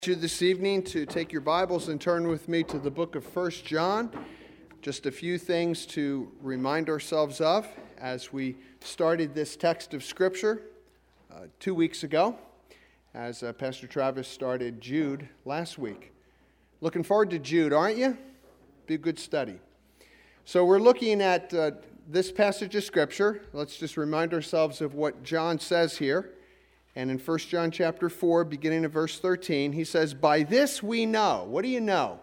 You this evening to take your Bibles and turn with me to the book of 1 John. Just a few things to remind ourselves of as we started this text of Scripture 2 weeks ago, as Pastor Travis started Jude last week. Looking forward to Jude, aren't you? Be a good study. So we're looking at this passage of Scripture. Let's just remind ourselves of what John says here. And in 1 John chapter 4, beginning of verse 13, he says, "By this we know." What do you know?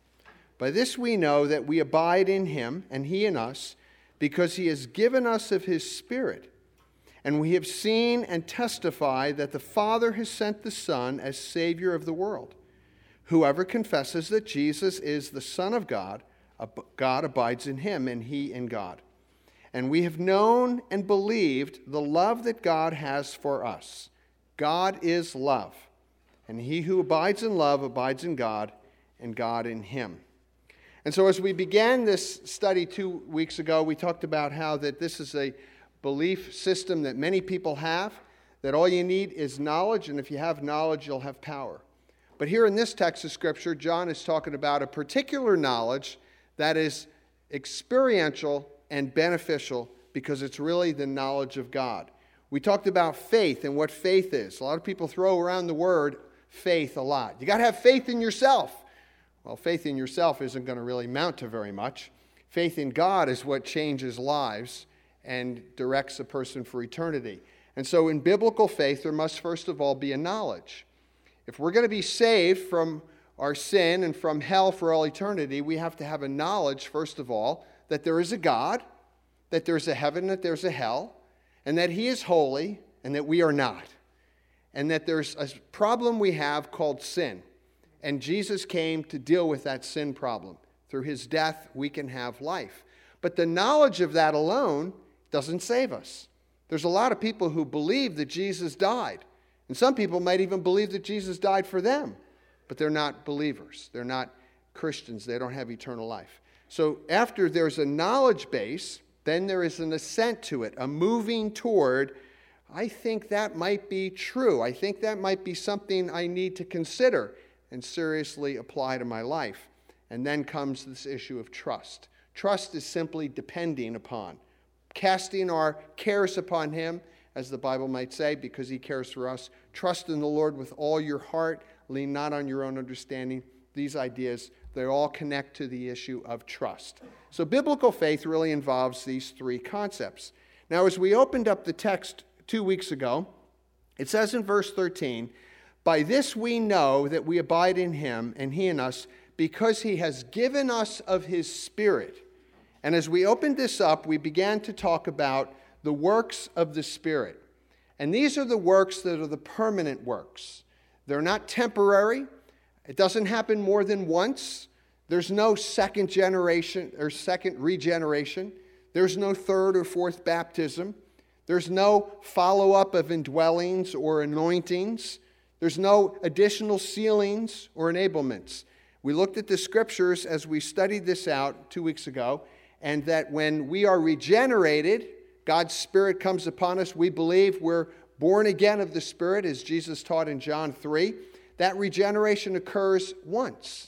"By this we know that we abide in him, and he in us, because he has given us of his Spirit. And we have seen and testify that the Father has sent the Son as Savior of the world. Whoever confesses that Jesus is the Son of God, God abides in him, and he in God. And we have known and believed the love that God has for us. God is love, and he who abides in love abides in God, and God in him." And so as we began this study 2 weeks ago, we talked about how that this is a belief system that many people have, that all you need is knowledge, and if you have knowledge, you'll have power. But here in this text of Scripture, John is talking about a particular knowledge that is experiential and beneficial because it's really the knowledge of God. We talked about faith and what faith is. A lot of people throw around the word faith a lot. You got to have faith in yourself. Well, faith in yourself isn't going to really amount to very much. Faith in God is what changes lives and directs a person for eternity. And so in biblical faith, there must first of all be a knowledge. If we're going to be saved from our sin and from hell for all eternity, we have to have a knowledge, first of all, that there is a God, that there's a heaven, that there's a hell, and that he is holy, and that we are not. And that there's a problem we have called sin. And Jesus came to deal with that sin problem. Through his death, we can have life. But the knowledge of that alone doesn't save us. There's a lot of people who believe that Jesus died. And some people might even believe that Jesus died for them. But they're not believers. They're not Christians. They don't have eternal life. So after there's a knowledge base, then there is an assent to it, a moving toward, I think that might be true. I think that might be something I need to consider and seriously apply to my life. And then comes this issue of trust. Trust is simply depending upon, casting our cares upon him, as the Bible might say, because he cares for us. Trust in the Lord with all your heart. Lean not on your own understanding. These ideas, they all connect to the issue of trust. So biblical faith really involves these three concepts. Now, as we opened up the text 2 weeks ago, it says in verse 13, "By this we know that we abide in him and he in us, because he has given us of his Spirit." And as we opened this up, we began to talk about the works of the Spirit. And these are the works that are the permanent works. They're not temporary. It doesn't happen more than once. There's no second generation or second regeneration. There's no third or fourth baptism. There's no follow-up of indwellings or anointings. There's no additional sealings or enablements. We looked at the Scriptures as we studied this out 2 weeks ago, and that when we are regenerated, God's Spirit comes upon us. We believe we're born again of the Spirit, as Jesus taught in John 3. That regeneration occurs once.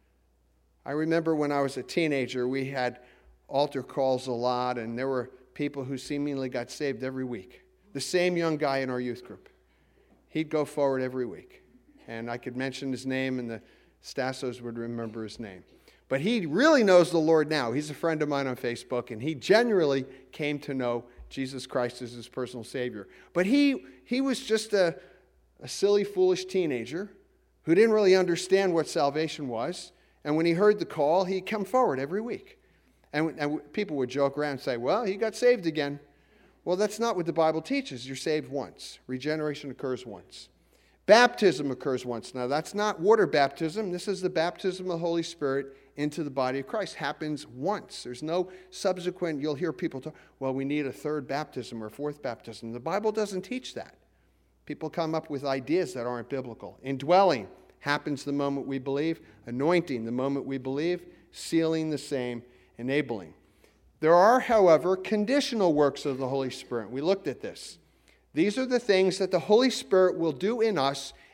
I remember when I was a teenager, we had altar calls a lot, and there were people who seemingly got saved every week. The same young guy in our youth group. He'd go forward every week. And I could mention his name, and the Stassos would remember his name. But he really knows the Lord now. He's a friend of mine on Facebook, and he generally came to know Jesus Christ as his personal Savior. But he was just a silly, foolish teenager who didn't really understand what salvation was. And when he heard the call, he'd come forward every week. And people would joke around and say, "Well, he got saved again." Well, that's not what the Bible teaches. You're saved once. Regeneration occurs once. Baptism occurs once. Now, that's not water baptism. This is the baptism of the Holy Spirit into the body of Christ. Happens once. There's no subsequent, you'll hear people talk, well, we need a third baptism or a fourth baptism. The Bible doesn't teach that. People come up with ideas that aren't biblical. Indwelling happens the moment we believe. Anointing the moment we believe. Sealing the same. Enabling. There are, however, conditional works of the Holy Spirit. We looked at this. These are the things that the Holy Spirit will do in us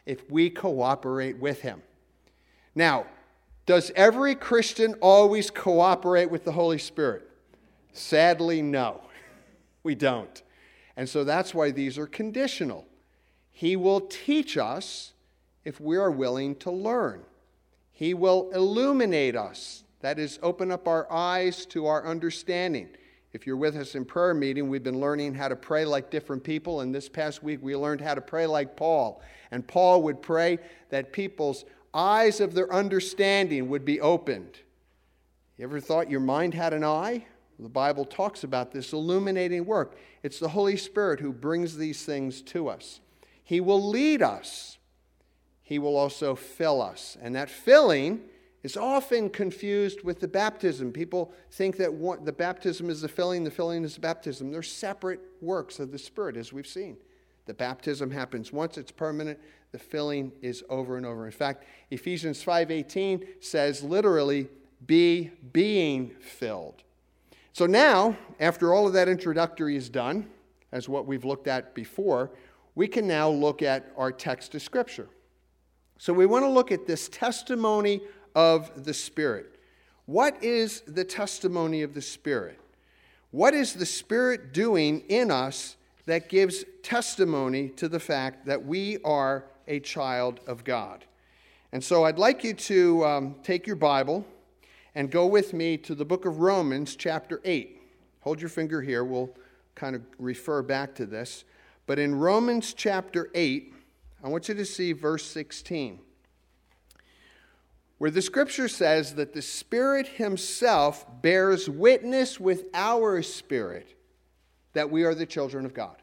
if we cooperate with him. Now, does every Christian always cooperate with the Holy Spirit? Sadly, no, we don't. And so that's why these are conditional. He will teach us if we are willing to learn. He will illuminate us. That is, open up our eyes to our understanding. If you're with us in prayer meeting, we've been learning how to pray like different people. And this past week, we learned how to pray like Paul. And Paul would pray that people's eyes of their understanding would be opened. You ever thought your mind had an eye? The Bible talks about this illuminating work. It's the Holy Spirit who brings these things to us. He will lead us. He will also fill us. And that filling is often confused with the baptism. People think that the baptism is the filling is the baptism. They're separate works of the Spirit, as we've seen. The baptism happens once, it's permanent. The filling is over and over. In fact, Ephesians 5:18 says literally, be being filled. So now, after all of that introductory is done, as what we've looked at before, we can now look at our text of Scripture. So we want to look at this testimony of the Spirit. What is the testimony of the Spirit? What is the Spirit doing in us that gives testimony to the fact that we are a child of God? And so I'd like you to take your Bible and go with me to the book of Romans, chapter 8. Hold your finger here. We'll kind of refer back to this. But in Romans chapter 8, I want you to see verse 16, where the Scripture says that the Spirit himself bears witness with our spirit that we are the children of God.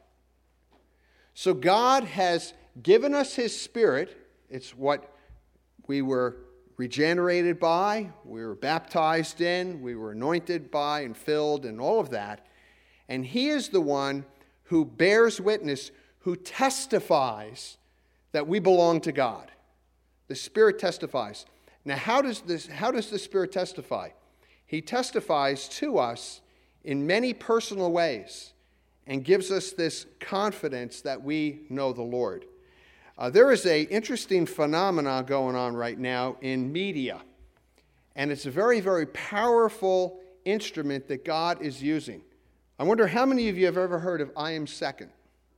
So God has given us his Spirit. It's what we were regenerated by, we were baptized in, we were anointed by and filled and all of that. And he is the one who bears witness, who testifies that we belong to God. The Spirit testifies. Now, how does the Spirit testify? He testifies to us in many personal ways and gives us this confidence that we know the Lord. There is an interesting phenomenon going on right now in media, and it's a very, very powerful instrument that God is using. I wonder how many of you have ever heard of I Am Second?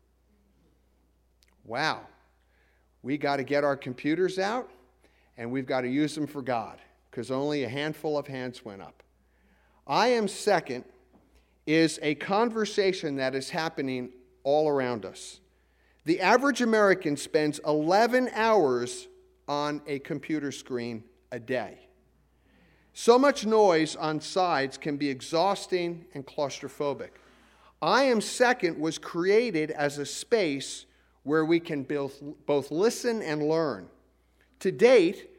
Wow. We got to get our computers out, and we've got to use them for God, because only a handful of hands went up. I Am Second is a conversation that is happening all around us. The average American spends 11 hours on a computer screen a day. So much noise on sides can be exhausting and claustrophobic. I Am Second was created as a space where we can both listen and learn. To date,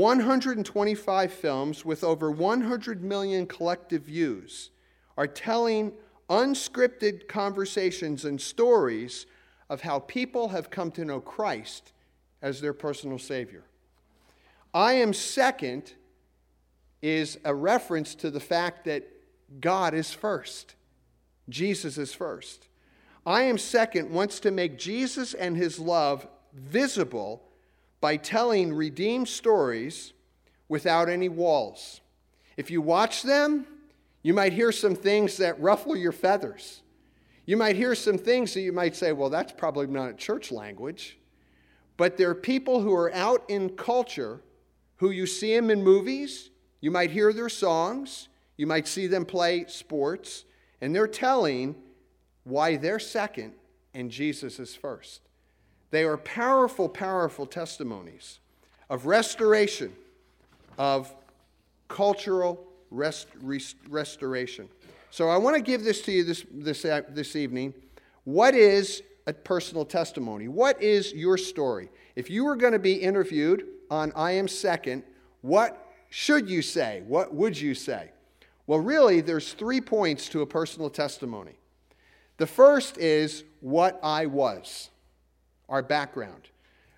125 films with over 100 million collective views are telling unscripted conversations and stories of how people have come to know Christ as their personal Savior. I Am Second is a reference to the fact that God is first. Jesus is first. I Am Second wants to make Jesus and his love visible by telling redeemed stories without any walls. If you watch them, you might hear some things that ruffle your feathers. You might hear some things that you might say, well, that's probably not church language. But there are people who are out in culture who you see them in movies. You might hear their songs. You might see them play sports. And they're telling why they're second and Jesus is first. They are powerful, powerful testimonies of restoration, of cultural restoration. So I want to give this to you this evening. What is a personal testimony? What is your story? If you were going to be interviewed on I Am Second, what should you say? What would you say? Well, really, there's 3 points to a personal testimony. The first is what I was, our background.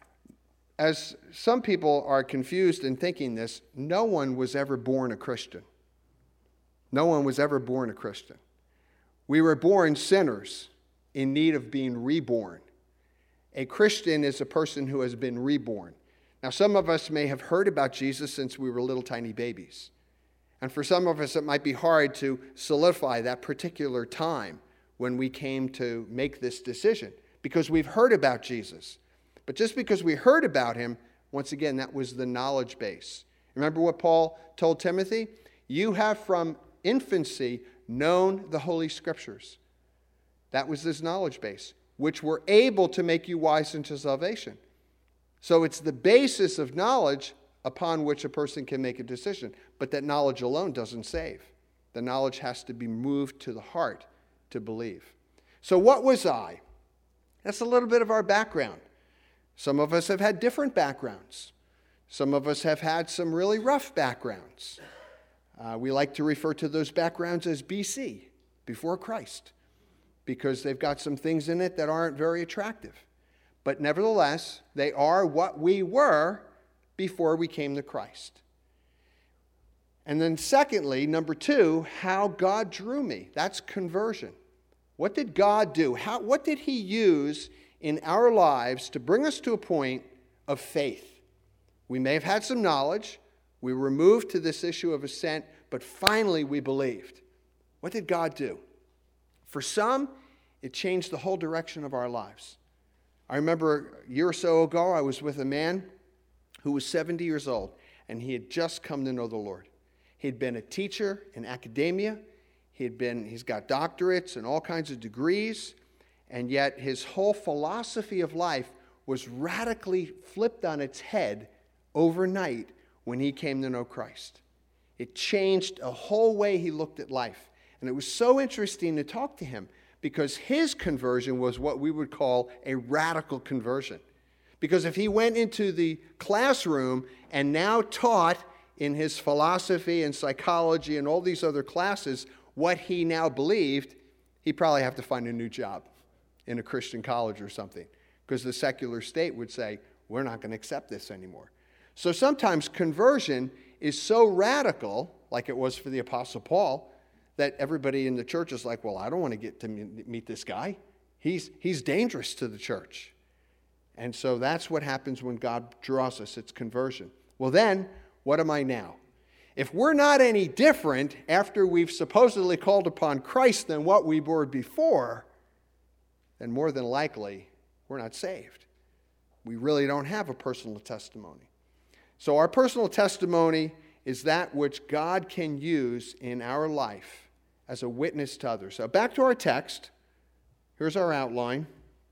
As some people are confused in thinking this, no one was ever born a Christian. No one was ever born a Christian. We were born sinners in need of being reborn. A Christian is a person who has been reborn. Now, some of us may have heard about Jesus since we were little tiny babies. And for some of us, it might be hard to solidify that particular time when we came to make this decision, because we've heard about Jesus. But just because we heard about him, once again, that was the knowledge base. Remember what Paul told Timothy? You have from infancy known the Holy Scriptures. That was his knowledge base, which were able to make you wise unto salvation. So it's the basis of knowledge upon which a person can make a decision. But that knowledge alone doesn't save. The knowledge has to be moved to the heart to believe. So what was I? That's a little bit of our background. Some of us have had different backgrounds. Some of us have had some really rough backgrounds. We like to refer to those backgrounds as BC, before Christ, because they've got some things in it that aren't very attractive. But nevertheless, they are what we were before we came to Christ. And then secondly, number two, how God drew me. That's conversion. What did God do? What did he use in our lives to bring us to a point of faith? We may have had some knowledge. We were moved to this issue of assent, but finally we believed. What did God do? For some, it changed the whole direction of our lives. I remember a year or so ago, I was with a man who was 70 years old, and he had just come to know the Lord. He'd been a teacher in academia. He's got doctorates and all kinds of degrees, and yet his whole philosophy of life was radically flipped on its head overnight when he came to know Christ. It changed a whole way he looked at life. And it was so interesting to talk to him because his conversion was what we would call a radical conversion. Because if he went into the classroom and now taught in his philosophy and psychology and all these other classes what he now believed, he'd probably have to find a new job in a Christian college or something, because the secular state would say, we're not going to accept this anymore. So sometimes conversion is so radical, like it was for the Apostle Paul, that everybody in the church is like, well, I don't want to get to meet this guy. He's dangerous to the church. And so that's what happens when God draws us. It's conversion. Well then, what am I now? If we're not any different after we've supposedly called upon Christ than what we were before, then more than likely, we're not saved. We really don't have a personal testimony. So our personal testimony is that which God can use in our life as a witness to others. So back to our text. Here's our outline.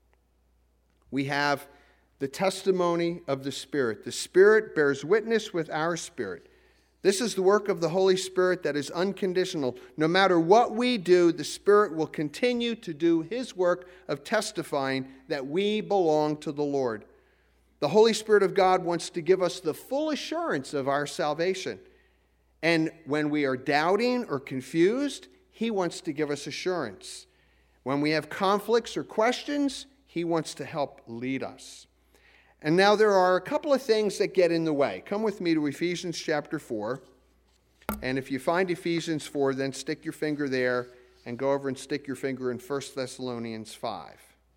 We have the testimony of the Spirit. The Spirit bears witness with our spirit. This is the work of the Holy Spirit that is unconditional. No matter what we do, the Spirit will continue to do his work of testifying that we belong to the Lord. The Holy Spirit of God wants to give us the full assurance of our salvation. And when we are doubting or confused, he wants to give us assurance. When we have conflicts or questions, he wants to help lead us. And now there are a couple of things that get in the way. Come with me to Ephesians chapter 4. And if you find Ephesians 4, then stick your finger there and go over and stick your finger in 1 Thessalonians 5.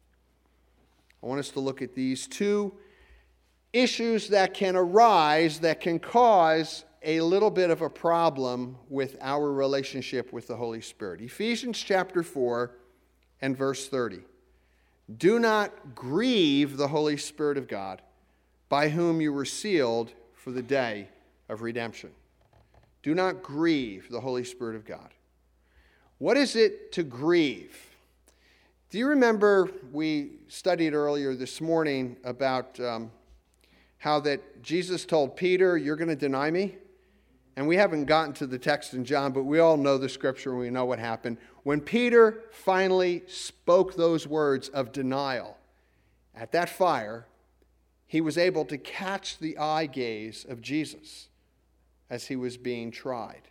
I want us to look at these two issues that can arise that can cause a little bit of a problem with our relationship with the Holy Spirit. Ephesians chapter 4 and verse 30. Do not grieve the Holy Spirit of God, by whom you were sealed for the day of redemption. Do not grieve the Holy Spirit of God. What is it to grieve? Do you remember we studied earlier this morning about how that Jesus told Peter, you're going to deny me? And we haven't gotten to the text in John, but we all know the scripture and we know what happened. When Peter finally spoke those words of denial at that fire, he was able to catch the eye gaze of Jesus as he was being tried.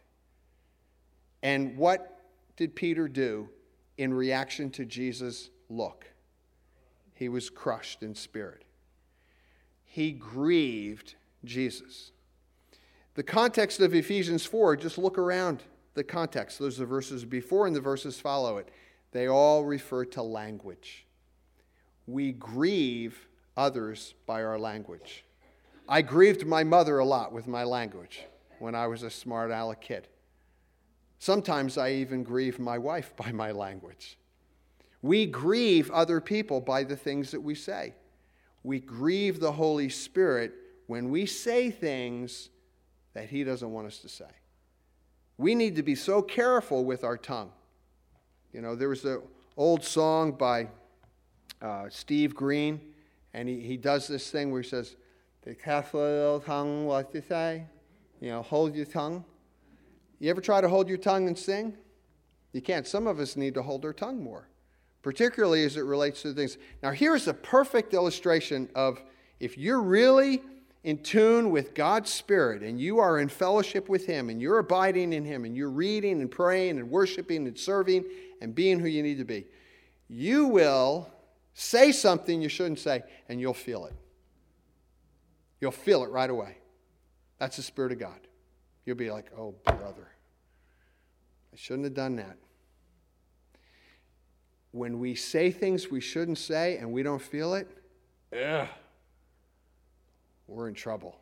And what did Peter do in reaction to Jesus' look? He was crushed in spirit. He grieved Jesus. The context of Ephesians 4, just look around the context. Those are the verses before and the verses follow it. They all refer to language. we grieve others by our language. I grieved my mother a lot with my language when I was a smart aleck kid. Sometimes I even grieve my wife by my language. We grieve other people by the things that we say. We grieve the Holy Spirit when we say things that He doesn't want us to say. We need to be so careful with our tongue. You know, there was an old song by Steve Green, and he does this thing where he says, "Be careful little tongue what you say." You know, hold your tongue. You ever try to hold your tongue and sing? You can't. Some of us need to hold our tongue more, particularly as it relates to things. Now, here's a perfect illustration of if you're really in tune with God's Spirit and you are in fellowship with Him and you're abiding in Him and you're reading and praying and worshiping and serving and being who you need to be, you will say something you shouldn't say and you'll feel it. You'll feel it right away. That's the Spirit of God. You'll be like, "Oh, brother, I shouldn't have done that." When we say things we shouldn't say and we don't feel it, we're in trouble.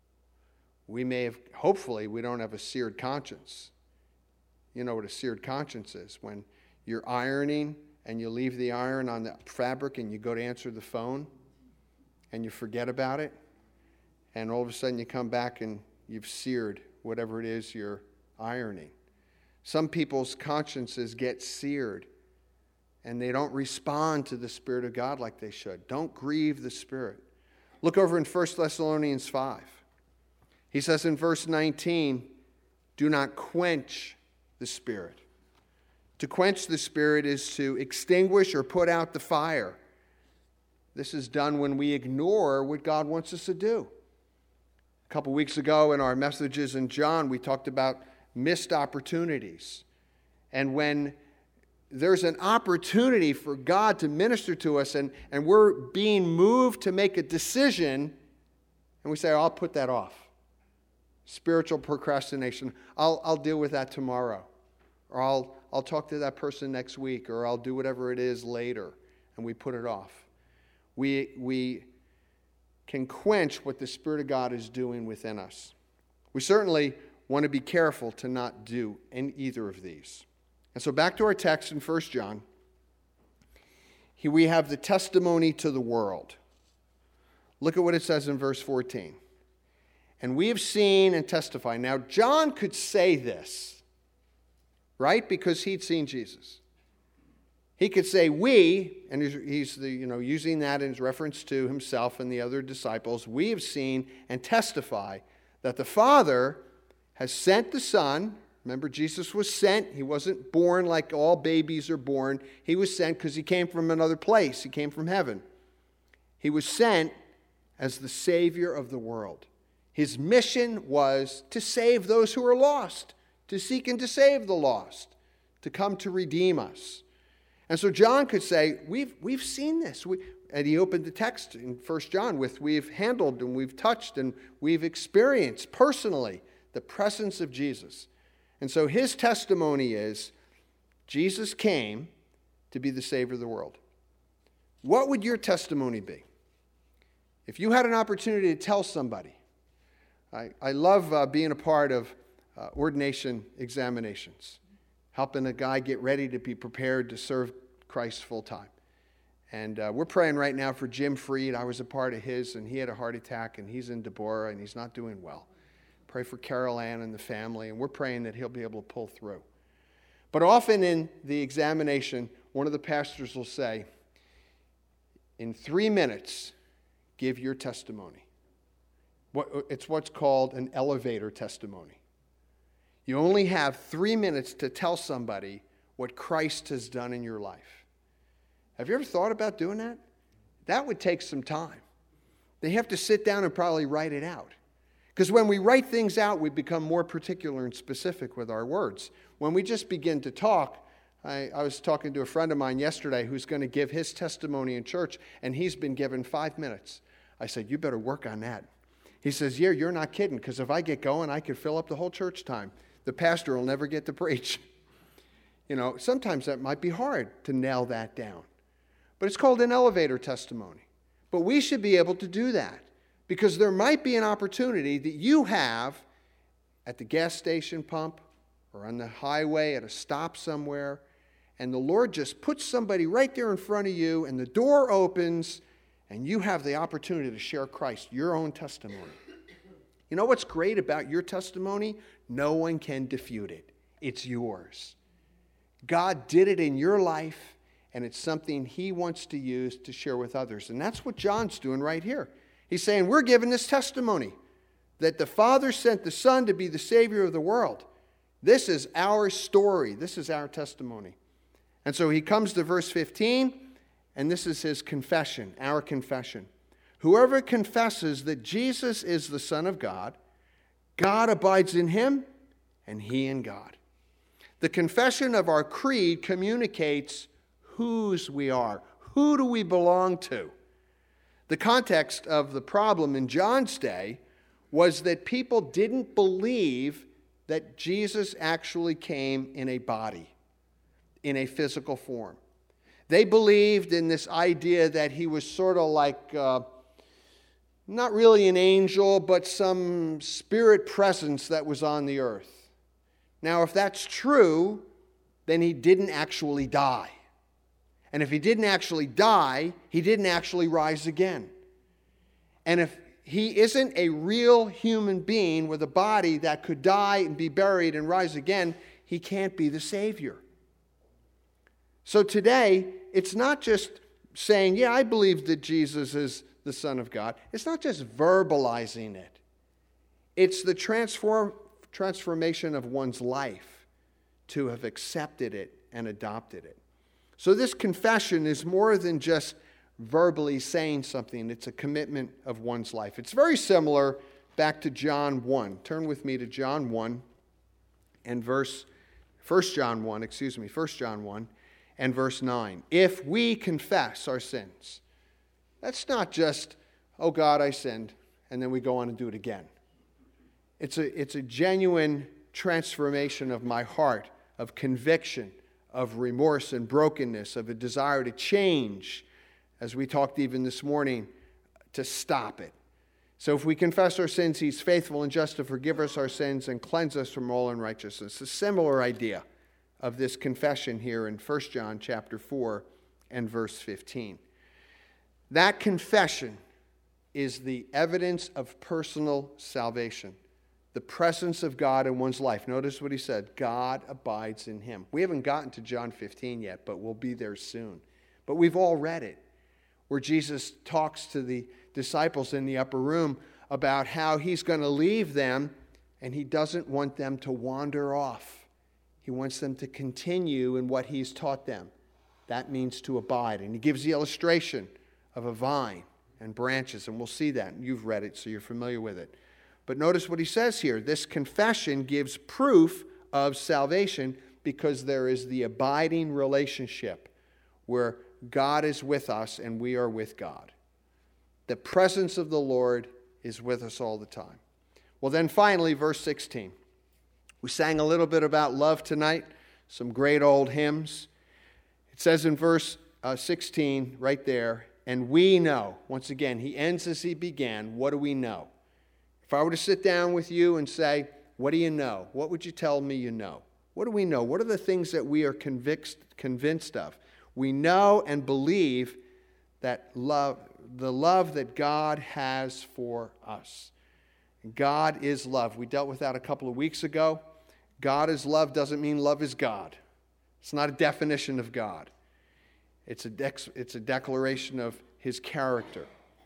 Hopefully we don't have a seared conscience. You know what a seared conscience is. When you're ironing and you leave the iron on the fabric and you go to answer the phone and you forget about it, and all of a sudden you come back and you've seared whatever it is you're ironing. Some people's consciences get seared and they don't respond to the Spirit of God like they should. Don't grieve the Spirit. Look over in 1 Thessalonians 5. He says in verse 19, "Do not quench the Spirit." To quench the Spirit is to extinguish or put out the fire. This is done when we ignore what God wants us to do. A couple weeks ago in our messages in John, we talked about missed opportunities. And when there's an opportunity for God to minister to us and we're being moved to make a decision, and we say, "I'll put that off." Spiritual procrastination. I'll deal with that tomorrow. Or I'll talk to that person next week, or I'll do whatever it is later, and we put it off. We can quench what the Spirit of God is doing within us. We certainly want to be careful to not do either of these. And so back to our text in 1 John. Here we have the testimony to the world. Look at what it says in verse 14. "And we have seen and testified." Now, John could say this, right? Because he'd seen Jesus. He could say we, and he's using that in reference to himself and the other disciples. "We have seen and testify that the Father has sent the Son." Remember, Jesus was sent. He wasn't born like all babies are born. He was sent because He came from another place. He came from heaven. He was sent as the Savior of the world. His mission was to save those who are lost, to seek and to save the lost, to come to redeem us. And so John could say, we've seen this. And he opened the text in 1 John with, we've handled and we've touched and we've experienced personally the presence of Jesus. And so his testimony is, Jesus came to be the Savior of the world. What would your testimony be? If you had an opportunity to tell somebody, I love being a part of ordination examinations, helping a guy get ready to be prepared to serve Christ full time. And we're praying right now for Jim Freed. I was a part of his, and he had a heart attack, and he's in Deborah, and he's not doing well. Pray for Carol Ann and the family, and we're praying that he'll be able to pull through. But often in the examination, one of the pastors will say, in 3 minutes, give your testimony. It's what's called an elevator testimony. You only have 3 minutes to tell somebody what Christ has done in your life. Have you ever thought about doing that? That would take some time. They have to sit down and probably write it out. Because when we write things out, we become more particular and specific with our words. When we just begin to talk, I was talking to a friend of mine yesterday who's going to give his testimony in church, and he's been given 5 minutes. I said, you better work on that. He says, yeah, you're not kidding, because if I get going, I could fill up the whole church time. The pastor will never get to preach. You know, sometimes that might be hard to nail that down. but it's called an elevator testimony. But we should be able to do that because there might be an opportunity that you have at the gas station pump or on the highway at a stop somewhere, and the Lord just puts somebody right there in front of you, and the door opens, and you have the opportunity to share Christ, your own testimony. You know what's great about your testimony? No one can defute it. It's yours. God did it in your life, and it's something he wants to use to share with others. And that's what John's doing right here. He's saying, we're giving this testimony that the Father sent the Son to be the Savior of the world. This is our story. This is our testimony. And so he comes to verse 15, and this is his confession, our confession. Whoever confesses that Jesus is the Son of God, God abides in him, and he in God. The confession of our creed communicates whose we are. Who do we belong to? The context of the problem in John's day was that people didn't believe that Jesus actually came in a body, in a physical form. They believed in this idea that he was sort of like, not really an angel, but some spirit presence that was on the earth. Now, if that's true, then he didn't actually die. And if he didn't actually die, he didn't actually rise again. And if he isn't a real human being with a body that could die and be buried and rise again, he can't be the Savior. So today, it's not just saying, yeah, I believe that Jesus is the Son of God. It's not just verbalizing it. It's the transformation of one's life to have accepted it and adopted it. So this confession is more than just verbally saying something. It's a commitment of one's life. It's very similar back to John 1. Turn with me to John 1 and 1 John 1 and verse 9. If we confess our sins, that's not just, oh God, I sinned, and then we go on and do it again. It's a genuine transformation of my heart, of conviction, of remorse and brokenness, of a desire to change, as we talked even this morning, to stop it. So if we confess our sins, he's faithful and just to forgive us our sins and cleanse us from all unrighteousness. A similar idea of this confession here in 1 John chapter 4 and verse 15. That confession is the evidence of personal salvation. The presence of God in one's life. Notice what he said, God abides in him. We haven't gotten to John 15 yet, but we'll be there soon. But we've all read it, where Jesus talks to the disciples in the upper room about how he's going to leave them, and he doesn't want them to wander off. He wants them to continue in what he's taught them. That means to abide. And he gives the illustration of a vine and branches, and we'll see that. You've read it, so you're familiar with it. But notice what he says here. This confession gives proof of salvation because there is the abiding relationship where God is with us and we are with God. The presence of the Lord is with us all the time. Well, then finally, verse 16. We sang a little bit about love tonight, some great old hymns. It says in verse 16 right there, and we know. Once again, he ends as he began. What do we know? If I were to sit down with you and say, what do you know? What would you tell me you know? What do we know? What are the things that we are convinced of? We know and believe that love, the love that God has for us. God is love. We dealt with that a couple of weeks ago. God is love doesn't mean love is God. It's not a definition of God. It's a declaration of his character.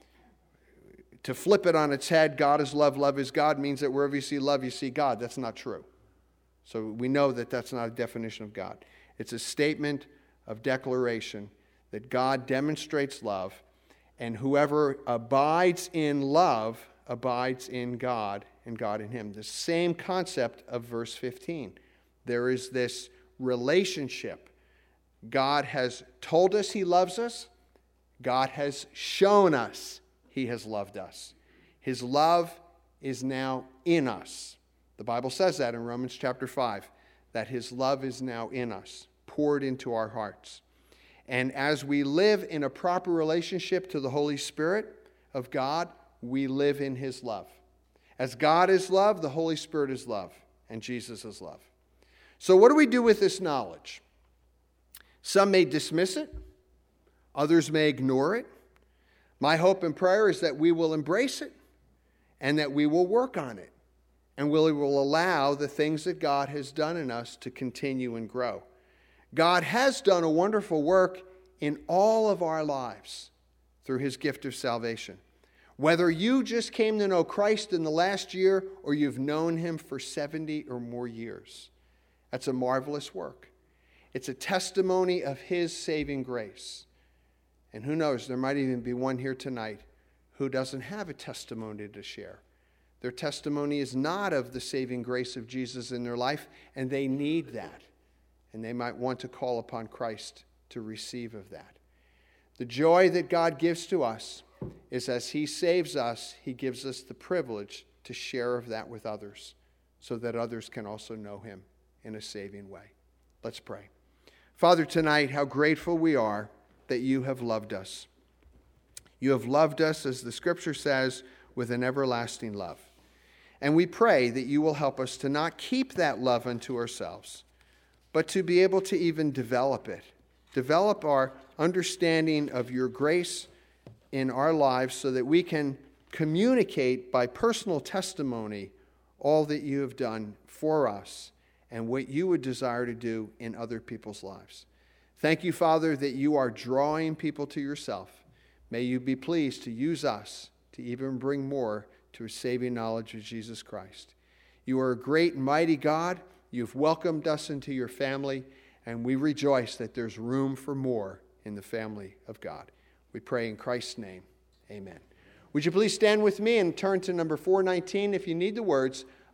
To flip it on its head, God is love, love is God, means that wherever you see love, you see God. That's not true. So we know that that's not a definition of God. It's a statement of declaration that God demonstrates love, and whoever abides in love abides in God, and God in him. The same concept of verse 15. There is this relationship. God has told us he loves us. God has shown us he has loved us. His love is now in us. The Bible says that in Romans chapter 5, that his love is now in us, poured into our hearts. And as we live in a proper relationship to the Holy Spirit of God, we live in his love. As God is love, the Holy Spirit is love, and Jesus is love. So what do we do with this knowledge? Some may dismiss it. Others may ignore it. My hope and prayer is that we will embrace it and that we will work on it. And we will allow the things that God has done in us to continue and grow. God has done a wonderful work in all of our lives through his gift of salvation. Whether you just came to know Christ in the last year or you've known him for 70 or more years, that's a marvelous work. It's a testimony of his saving grace. And who knows, there might even be one here tonight who doesn't have a testimony to share. Their testimony is not of the saving grace of Jesus in their life, and they need that. And they might want to call upon Christ to receive of that. The joy that God gives to us is as he saves us, he gives us the privilege to share of that with others so that others can also know him in a saving way. Let's pray. Father, tonight, how grateful we are that you have loved us. You have loved us, as the scripture says, with an everlasting love. And we pray that you will help us to not keep that love unto ourselves, but to be able to even develop it. Develop our understanding of your grace in our lives so that we can communicate by personal testimony all that you have done for us and what you would desire to do in other people's lives. Thank you, Father, that you are drawing people to yourself. May you be pleased to use us to even bring more to a saving knowledge of Jesus Christ. You are a great and mighty God. You've welcomed us into your family, and we rejoice that there's room for more in the family of God. We pray in Christ's name. Amen. Would you please stand with me and turn to number 419 if you need the words,